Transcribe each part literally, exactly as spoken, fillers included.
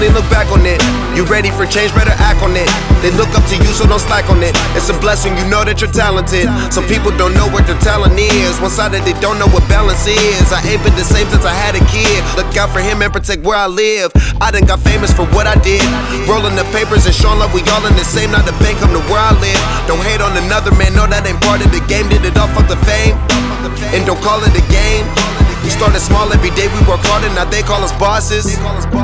only look back on it. You ready for change, better act on it. They look up to you, so don't slack on it. It's a blessing, you know that you're talented. Some people don't know what their talent is. One side that they don't know what balance is. I ain't been the same since I had a kid. Look out for him and protect where I live. I done got famous for what I did. Rolling the papers and showing love, we all in the same. Not the bank, come to where I live. Don't hate on another man, no, that ain't part of the game. Did it all for the fame, and don't call it a game. We started small every day, we work harder, now they call us bosses.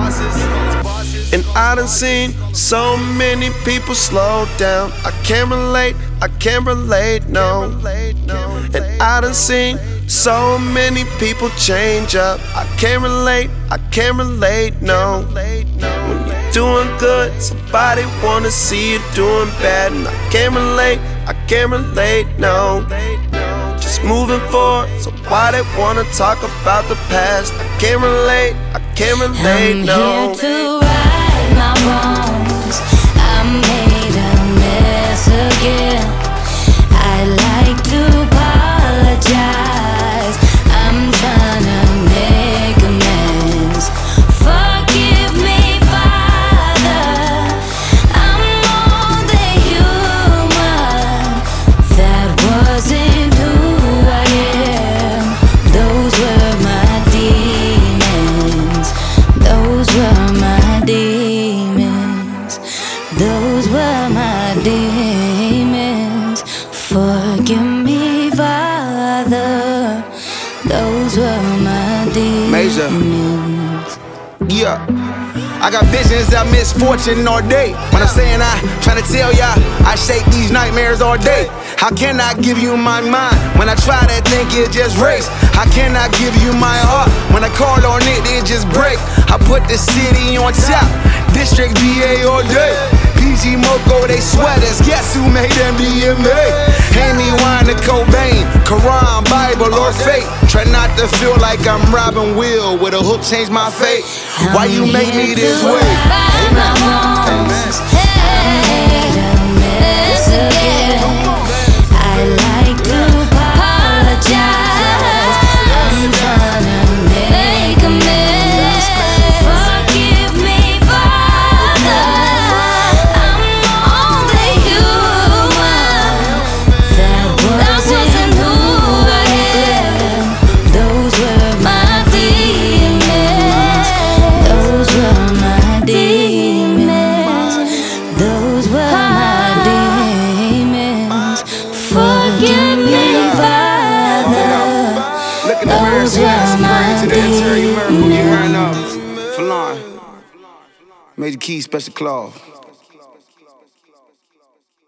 And I done seen so many people slow down. I can't relate, I can't relate, no. And I done seen so many people change up. I can't relate, I can't relate, no. When you're doing good, somebody wanna see you doing bad. And I can't relate, I can't relate, no. Just moving forward, so why they wanna talk about the past? I can't relate, I can't relate, no. I'm here to right my wrongs. I made a mess again. I like to apologize. I'm trying to make amends. Forgive me, Father. I'm more than human. That wasn't who I am. Those were my demons. Those were my demons. Those were my demons. Forgive me, Father. Those were my demons. Major. Yeah. I got visions of misfortune all day. When I'm saying I, tryna tell ya, I shake these nightmares all day. How can I give you my mind when I try to think it just race? How can I give you my heart when I call on it, it just break? I put the city on top, District V A all day. P G Moko, they sweaters, guess who made M D M A? Amy Wine and Cobain, Quran, Bible or fate. Try not to feel like I'm Robin Will with a hook change my fate. Why you make me this way? Amen. Amen. I like to apologize. I'm trying to make amends. Forgive me, Father. I'm only human. That wasn't who I am. Those were my demons. Those were my demons. Those were my demons. Forgive me, Father. Look in the mirror, Those see were my to the interior, you remember who you ran off. demons. Falon. Major Key, Special Claw.